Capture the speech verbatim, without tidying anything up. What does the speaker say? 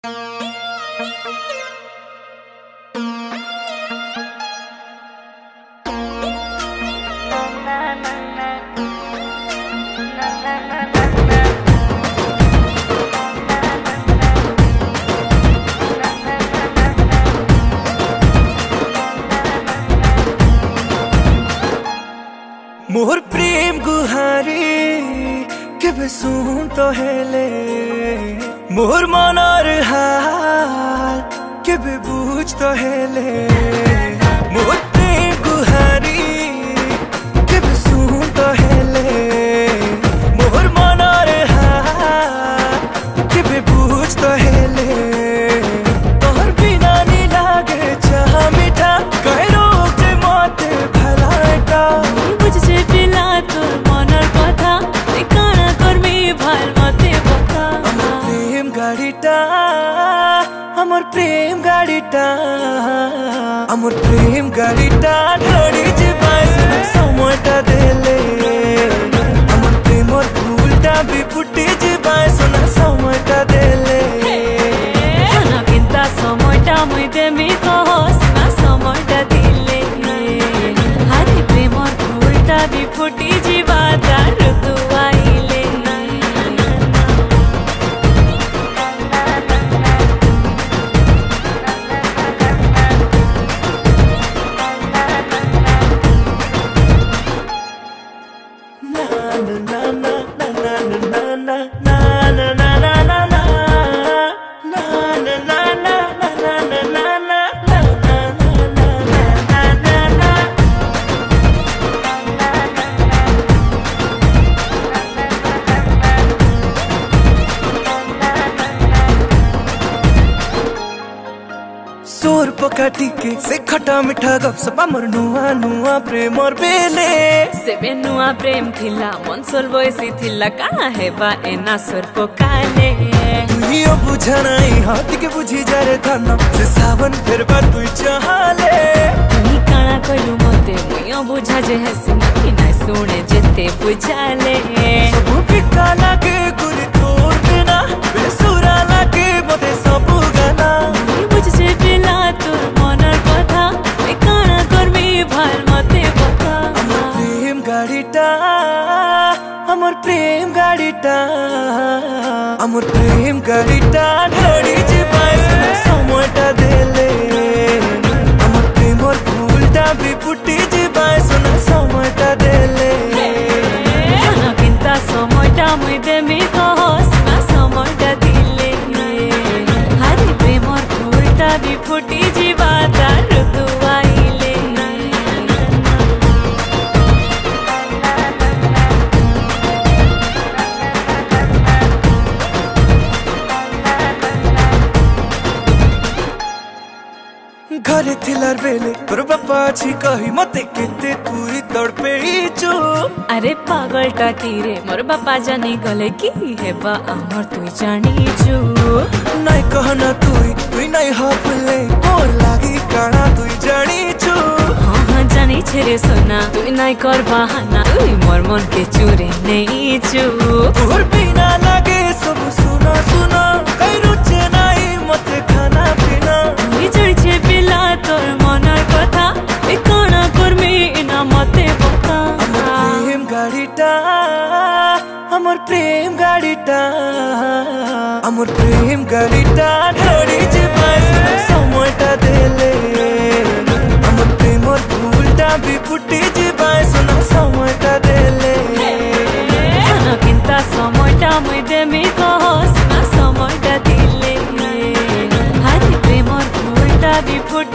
मोर प्रेम गुहारी केबे सुन तो हेले मोर मनार हाल केबे बुझ तो हेले मोर प्रेम गुहारी केबे सुन तो हेले मोर मनार हाल केबे बुझ तो हेले तोहर बिना नी लागे चाह मीठा कहिरो जे मत भलाटा আমার প্রেম গাড়িটা আমার প্রেম গাড়িটা ধরি যে পাইছে সময়টা দিলে আমার প্রেমর ফুলটা বিপুটি যে পাইছে না সময়টা দিলে না কিন্তা সময়টা মই দেমি কহস না সময়টা দিলে আরে প্রেমর ফুলটা বিপুটি যিবা তার ঋতু আইলে सोर पकाटी के से खटा मिठा गपसप मोर नुआ नुआ प्रेम और बेले सेबे नुआ प्रेम थिला मन सोल बयसी थिला काना हेबा एना सोर पकाले तुइयो बुझा नहीं हाथ के बुझी जा रे थाना से सावन फिर बार तू चाहले तुई काना कइलु मते मुइयो बुझा जे हसी नहीं ना सुने जेते बुझाले सब फिका लागे गुरी तोर बिना बेसुरा लागे मते सब गाना बुझ जे पिला तोर मनार कथा ए काना करबी भाल मते बता আমার প্রেম গাড়িটা আমার প্রেম গাড়িটা আমার প্রেম গাড়িটা ধরি যে পাইছে না সময়টা দিলে আমার প্রেমর ফুলটা বিপুটি যে পাইছে না সময়টা দিলে না কিন্তা সময়টা মই দেমি কহস না সময়টা দিলে আরে প্রেমর ফুলটা বিফুটি যিবা তার ঋতু আইলে घरे थिलार बेले तोर बापा छी कही मते केते तुई तड़पे चो अरे पागल टाटी रे मोर बापा जानी गले की हेबा हमर तुई जानी छु नहीं कहना तुई तुई नहीं हाफले मोर लागी काना तुई जानी छु हाँ हाँ जानी छे रे सोना तुई नहीं कर बहाना तुई मोर मन के चूरे नहीं छु तोर बिना लागे सब सुना सुना कई रुचे नहीं मते खाना पीना तुई जड़ी छे पिला तोर मनार कथा ए काना करमी ना मते बता प्रेम गाड़ीटा আমার প্রেম গাড়িটা আমার প্রেম গাড়িটা ধরি যে পাইছে না সময়টা দিলে আমার প্রেমর ফুলটা বিপুটি যে পাইছে না সময়টা দিলে না কিন্তা সময়টা মই দেমি কহস না সময়টা দিলে আরে প্রেমর ফুলটা বিফুটি